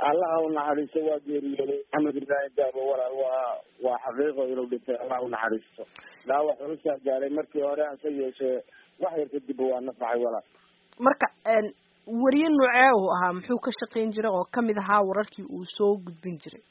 allaha u naxariisto waa geeriyooday maxamed ibraahim daabo walaal waa xaqiiqo inuu dhintay allaha u naxariisto dhaawac culusaa gaaray markii hore hase yeeshee wax yar kadib waa nafaxay walaal marka wariye noocee uu ahaa muxuu ka shaqayn jiray oo kamid ahaa wararkii uu soo gudbin jiray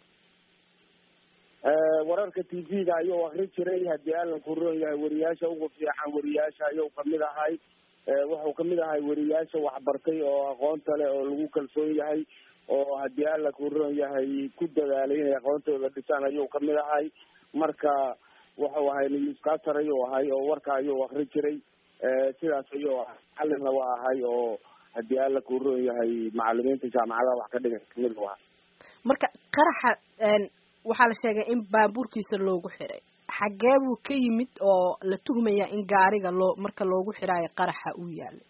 wararka t v-da ayuu akri jiray haddii alla ku roon yahay wariyaasha ugu fiican wariyaasha ayuu kamid ahay wuxuu kamid ahay wariyaasha waxbartay oo aqoonta leh oo lagu kalsoon yahay oo haddii alla ku roon yahay ku dadaalay inay aqoontooda dhisaan ayuu kamid ahay marka wuxuu ahay newscaster ayuu ahay oo warka ayuu akri jiray sidaas ayuu macalina waa ahay oo haddii alla ku roon yahay macalimiinta jaamacadaha wax ka dhigan kamid u ahay marka qaraxa waxaa la sheegay in baabuurkiisa loogu xiray xagee buu ka yimid oo la tuhmayaa in gaariga marka loogu xiraayo qaraxa uu yaalay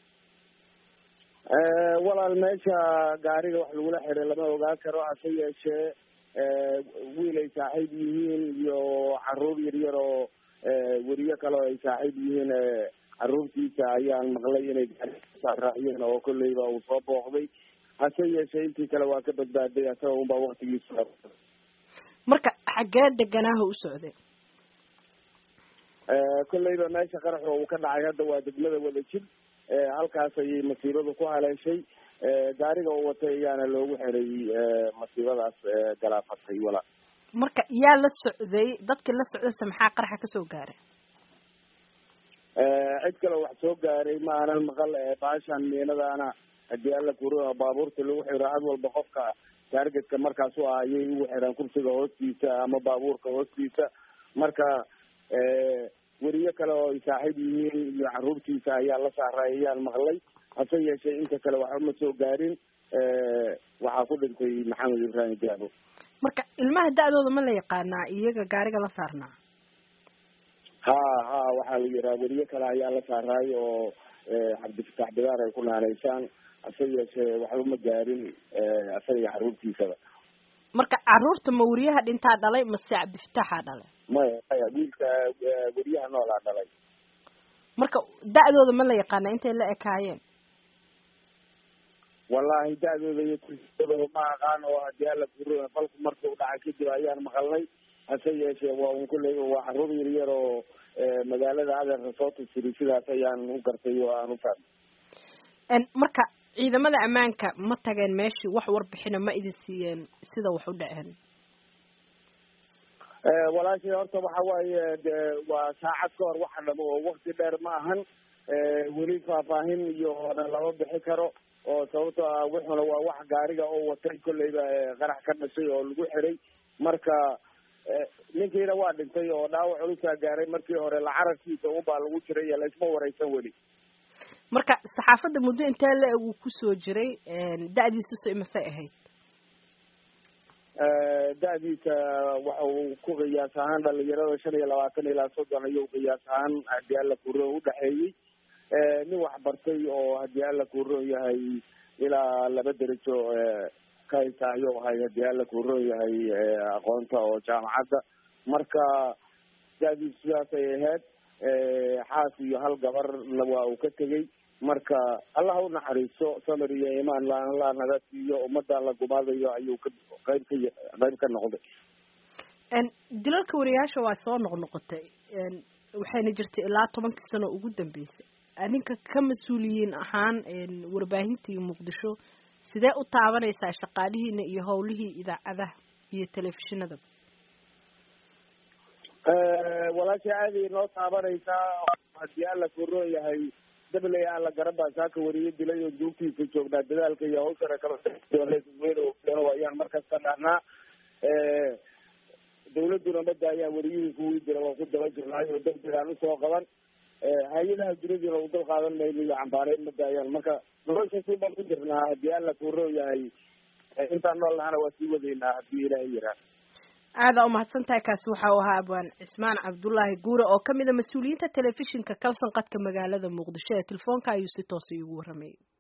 walaal meesha gaariga wax lagula xiray lama ogaan karo hase yeeshee wiil ay saaxiib yihiin iyo caruur yaryar oo weriye kale oo ay saaxiib yihiin caruurtiisa ayaan maqlay inay gaarisaaraaciyeen oo kolleyba uu soo booqday hase yeeshee intii kale waa ka badbaaday asaga unbaa waktigiisa marka xaggee deganaaha u socday kolleyba meesha qarax uu ka dhacay hadda waa degmada Wadajir halkaas ayay masiibadu ku haleeshay gaariga uu watay ayaana loogu xiray masiibadaas galaafatay walaal marka yaa la socday dadkii la socdaysa maxaa qaraxa kasoo gaaray cid kale wax soo gaaray ma aanan maqal baashan miinadaana haddii alla kuro baabuurta lagu xiro had walba qofka taargetka markaas u ah ayay ugu xiraan kursiga hoostiisa ama baabuurka hoostiisa marka weriye kale oo ay saaxiib yihiin iyo caruurtiisa ayaa la saaray ayaan maqlay hase yeeshee inta kale waxba ma soo gaarin waxaa ku dhintay maxamed ibraahim daabo marka ilmaha da-dooda ma la yaqaanaa iyaga gaariga la saarnaa ha waxaa la yiraa weriye kale ayaa la saaraay oo cabdifatax bidaar ay ku naanaysaan hase yeeshee waxba ma gaarin asaga iyo caruurtiisaba marka caruurta ma weriyaha dhintaa dhalay mase cabdifataxaa dhalay maya wiilka weriyaha noolaa dhalay marka da-dooda ma la yaqaana intay la ekaayeen wallahi da-dooda iyo kursidooda ma aqaan oo haddii alla kuro falku marka u dhacay kadib ayaan maqalnay hase yeeshee waa un kulley waa caruur yaryar oo magaalada adeerka soo tusiri sidaas ayaan u gartay oo aan u fahmay marka ciidamada ammaanka ma tageen meeshii wax warbixina ma idin siiyeen sida wax u dhaceen walaashii horta waxa waaye de waa saacad ka hor waxa dhamo oo wakti dheer ma ahan weli faahfaahin iyo odan lama bixi karo oo sababto ah wuxuna waa wax gaariga oo watay kolleyba qarax ka dhashay oo lagu xiray marka ninkiina waa dhintay oo dhaawac culusaa gaaray markii hore lacarabkiisa ubaa lagu jiray iyo laysma wareysan weli marka saxaafadda muddo intee la-eg uu kusoo jiray da-diisusa imasay ahayd da-diisa waxa uu ku qiyaas ahaan dhalinyarada 25 ilaa 30 ayuu qiyaas ahaan haddii alla kuro udhaxeeyey nin waxbartay oo haddii alla kuroon yahay ilaa 2 darajo ka haysta ayuu ahay haddii alla kuroon yahay aqoonta oo jaamacadda marka da-diisa sidaas ay ahayd xaas iyo hal gabarna waa uu ka tegey marka allah u naxariiso samir iyo imaan la naga siiyo ummadda la gumaadayo ayuu qayb ka noqday dilalka wariyaasha waa soo noqnoqotay waxayna jirtay ilaa 10 sano ugu dambeysay adinka ka mas-uuliyiin ahaan warbaahinta iyo muqdisho sidee u taabanaysaa shaqaalihiina iyo howlihii idaacadaha iyo telefishinada walaasha aad ay noo taabanaysaa haddii alla kuroon yahay dabley aan la garaba saaka wariye dilay oo duugtiisa joognaa dadaalka iyo hawshana kala ayaan markaas ka dhahnaa dawladuna mada ayaa wariyihii kuwii jira waa ku daba jirnaay oo degdeg aan usoo qaban hay-adaha duniduna u dal qaadan mayno iyo cambaareyn mada ayaan marka nolosha si baan ku jirnaa haddii alla kuroon yahay intaan nool nahana waa sii wadaynaa haddii ilaahay yiraa aada umahadsan tahay kaasi waxa uu ahaa abwaan cismaan cabdullaahi guure oo kamid a mas-uuliyiinta telefishinka kalsan qadka magaalada muqdisho ee telefoonka ayuu si toosa iigu warramayay